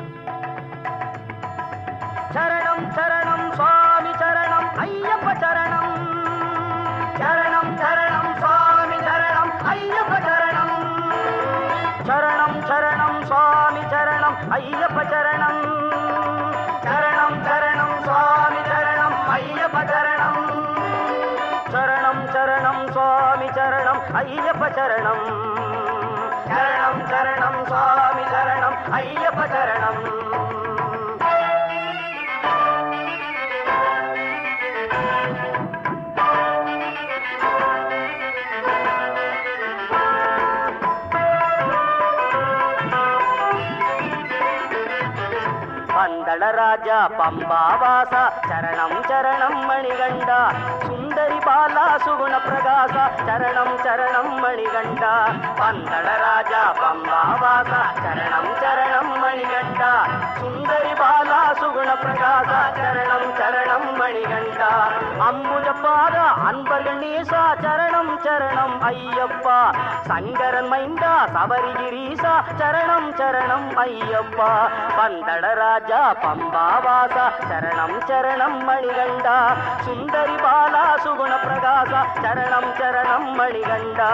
சரணம் சரணம் சுவாமி சரணம் ஐயப்ப சரணம். சரணம் சரணம் சுவாமி சரணம் ஐயப்ப சரணம். சரணம் சரணம் சுவாமி சரணம் ஐயப்ப சரணம். சரணம் சரணம் சுவாமி சரணம் ஐயப்ப சரணம். சரணம் சரணம் சுவாமி சரணம் ஐயப்ப சரணம். சரணம் சரணம் சுவாமி சரணம் ஐயப்ப சரணம். பந்தளராஜா பம்பாவாசா சரணம் சரணம் மணிகண்டா. சுந்தரி பாலா சுகுண பிரகாசா சரணம் சரணம் மணிகண்டா. பந்தளராஜா பம்பாவாசா சரணம் சரணம் மணிகண்டா. சுந்தரி பாலா சுகுண பிரகாசா சரணம் சரணம் மணிகண்டா. அம்புஜப்பாத அன்பர்கள் நேசா சரணம் சரணம் ஐயப்பா. சங்கரன் மைந்தா சபரிகிரீசா சரணம் சரணம் ஐயப்பா. பந்தளராஜா பம்பாவாசா சரணம் சரணம் மணிகண்டா. சுந்தரி பாலா சுகுண பிரகாசா சரணம் சரணம் மணிகண்டா.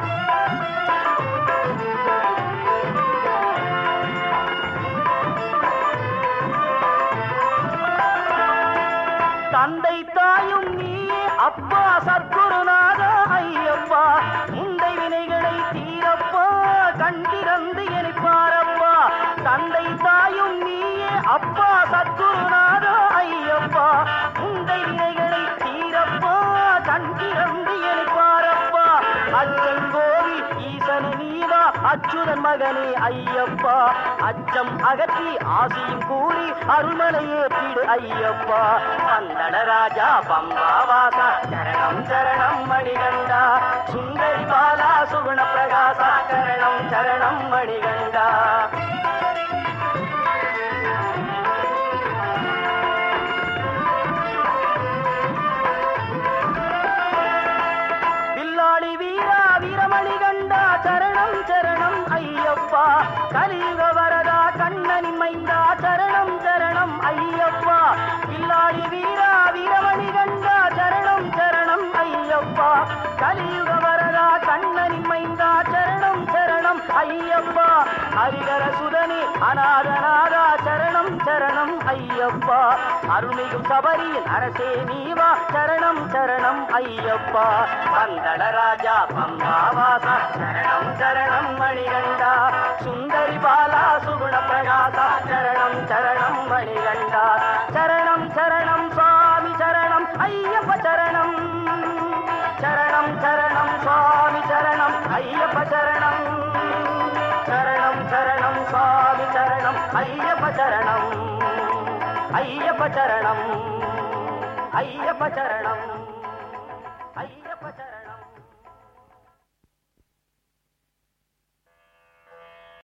தந்தை தாயும் நீயே அப்பா சத்குருநாதா ஐயப்பா. முந்தை வினைகளை தீரப்பா கண் திறந்து எனிப்பாரப்பா. தந்தை தாயும் நீயே அப்பா சத்குருநாதா ஐயப்பா. முந்தை வினைகளை தீரப்பா கண் திறந்து எனிப்பாரப்பா. அச்சங்கோவி ஈசனு நீவா அச்சுதன் மகனே ஐயப்பா. அச்சம் அகற்றி ஆசியும் கூறி அருள்மலையே பிடு ஐயப்பா. பந்தளராஜா பம்பாவாசா சரணம் சரணம் மணிகண்டா. சுந்தரி பாலா சுகுண பிரகாசா சரணம் சரணம் மணிகண்டா. வில்லாளி வீரா வீரமணிகண்டா சரணம் சரணம் ஐயப்பா. கலியுக வரதா கண்ணனின் மைந்தா சரணம் சரணம் ஐயப்பா. வில்லாளி வீரா வீரமணிகண்டா சரணம் சரணம் ஐயப்பா. கலியுக வரதா கண்ணனின் மைந்தா சரணம் சரணம் ஐயப்பா. ஹரிகர சுதனி அநாதநாதா சரணம் சரணம் ஐயப்பா. அருள்மிகும் சபரியின் அரசே நீவா சரணம் சரணம் ஐயப்பா. பந்தளராஜா பம்பாவாசா சரணம் சரணம் மணிகண்டா. சுந்தரி பாலா சுகுண பிரகாசா சரணம் சரணம் மணிகண்டா. சரணம் சரணம் சுவாமி சரணம் ஐயப்ப சரணம். சரணம் சரணம் சுவாமி சரணம் ஐயப்ப சரணம். சரணம் சரணம் சுவாமி சரணம் ஐயப்ப சரணம். ஐயப்ப சரணம் ஐயப்ப சரணம் ஐ